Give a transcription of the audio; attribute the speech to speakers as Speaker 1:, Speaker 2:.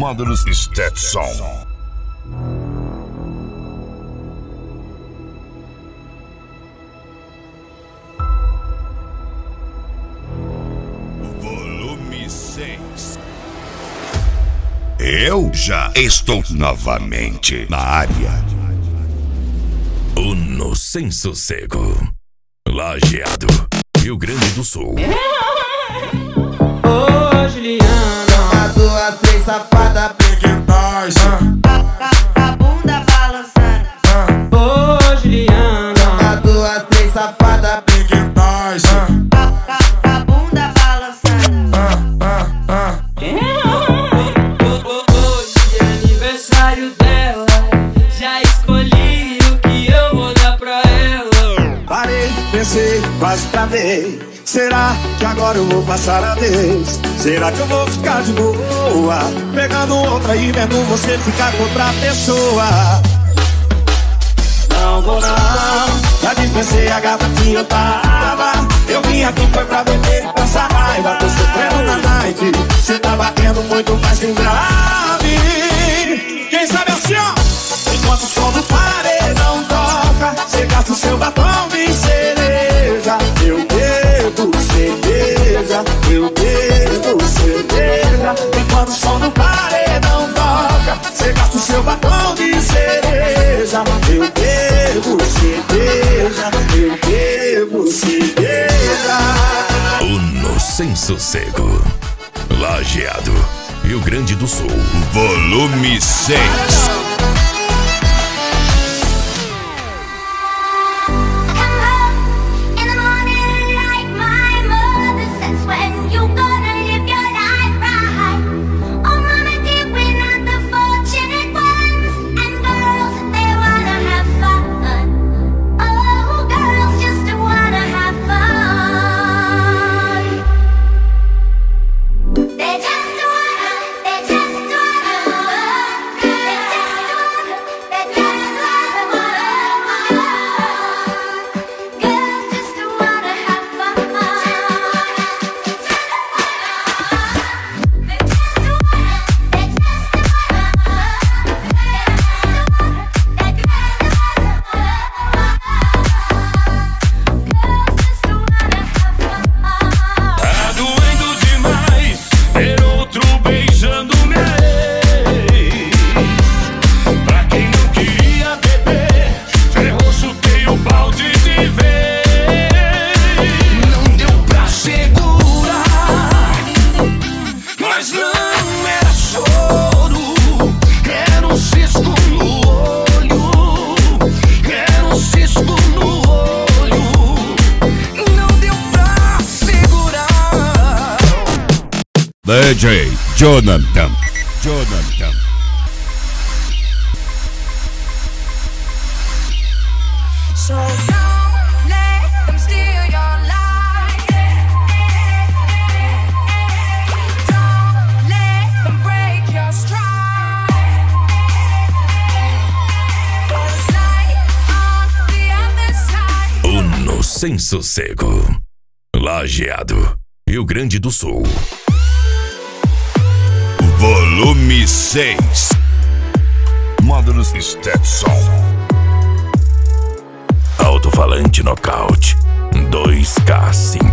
Speaker 1: Módulos Stetson. Volume 6. Eu já estou novamente na área.
Speaker 2: Uno sem sossego. Lajeado, Rio Grande do Sul.
Speaker 3: Ô, Juliana,
Speaker 4: uma, duas, três, safada, pegue nós.
Speaker 5: A bunda balançando.
Speaker 3: ô, Juliana,
Speaker 4: Uma, duas, três, safada, pegue nós.
Speaker 5: A bunda balançando.
Speaker 3: hoje é aniversário dela. Já escolhi o que eu vou dar pra ela.
Speaker 6: Parei, pensei, quase travei. Será que agora eu vou passar a vez? Será que eu vou ficar de boa? Pegando outra e vendo você ficar com outra pessoa. Não vou não, já dispensei a gata que eu tava. Eu vim aqui foi pra beber e passar raiva. Tô sofrendo na night, cê tá batendo muito mais que um grave. Quem sabe assim ó, enquanto o som do paredão toca, cê gasta o seu batom de cereja. Eu bebo cerveja, eu bebo cerveja. Enquanto o som do paredão toca, cê gasta o seu batom de cereja. Eu bebo cerveja, eu bebo cerveja.
Speaker 2: Uno sem sossego. Lajeado, Rio Grande do Sul.
Speaker 1: Volume 6. DJ Jonathan.
Speaker 7: So don't let them steal your life. Don't let them break your stride. There's light on the other side.
Speaker 2: Uno sem sossego. Lajeado, Rio Grande do Sul.
Speaker 1: Volume 6. Módulos Stetson.
Speaker 2: Alto-falante nocaute 2K5.